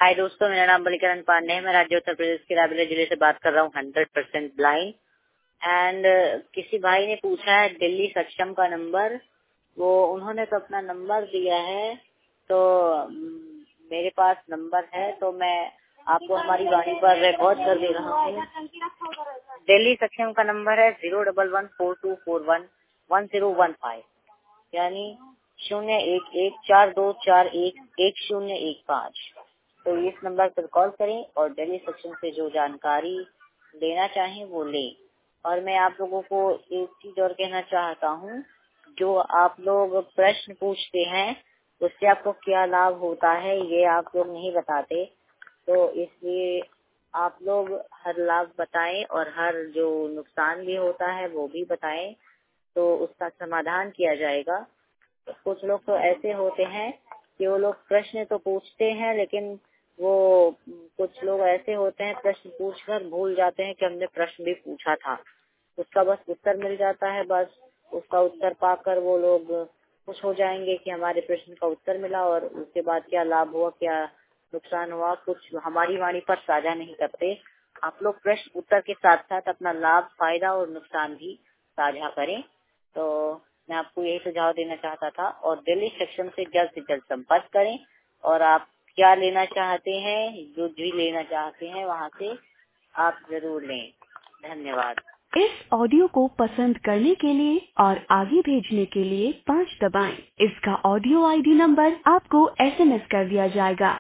हाय दोस्तों, मेरा नाम बलिकरण पांडे है। मैं राज्य उत्तर प्रदेश के रायबरेली जिले से बात कर रहा हूँ। 100% ब्लाइंड एंड किसी भाई ने पूछा है दिल्ली सक्षम का नंबर, वो उन्होंने तो अपना नंबर दिया है, तो मेरे पास नंबर है, तो मैं आपको हमारी वाणी पर रिकॉर्ड कर दे रहा हूँ। दिल्ली सक्षम का नंबर है 01142411015, यानी 01142411015। तो इस नंबर पर कॉल करें और दिल्ली सेक्शन से जो जानकारी लेना चाहें वो लें। और मैं आप लोगों को एक चीज और कहना चाहता हूँ, जो आप लोग प्रश्न पूछते हैं उससे आपको क्या लाभ होता है ये आप लोग नहीं बताते, तो इसलिए आप लोग हर लाभ बताएं और हर जो नुकसान भी होता है वो भी बताएं, तो उसका समाधान किया जाएगा। तो कुछ लोग तो ऐसे होते हैं कि वो लोग प्रश्न तो पूछते हैं, लेकिन वो कुछ लोग ऐसे होते हैं प्रश्न पूछकर भूल जाते हैं कि हमने प्रश्न भी पूछा था। उसका बस उत्तर मिल जाता है, बस उसका उत्तर पाकर वो लोग खुश हो जाएंगे कि हमारे प्रश्न का उत्तर मिला, और उसके बाद क्या लाभ हुआ क्या नुकसान हुआ कुछ हमारी वाणी पर साझा नहीं करते। आप लोग प्रश्न उत्तर के साथ साथ अपना लाभ, फायदा और नुकसान भी साझा करें। तो मैं आपको यही सुझाव देना चाहता था। और दिल्ली सेक्शन से जल्द संपर्क करें, और आप क्या लेना चाहते हैं, जो भी लेना चाहते हैं वहाँ से आप जरूर लें। धन्यवाद। इस ऑडियो को पसंद करने के लिए और आगे भेजने के लिए 5 दबाएं। इसका ऑडियो आईडी नंबर आपको SMS कर दिया जाएगा।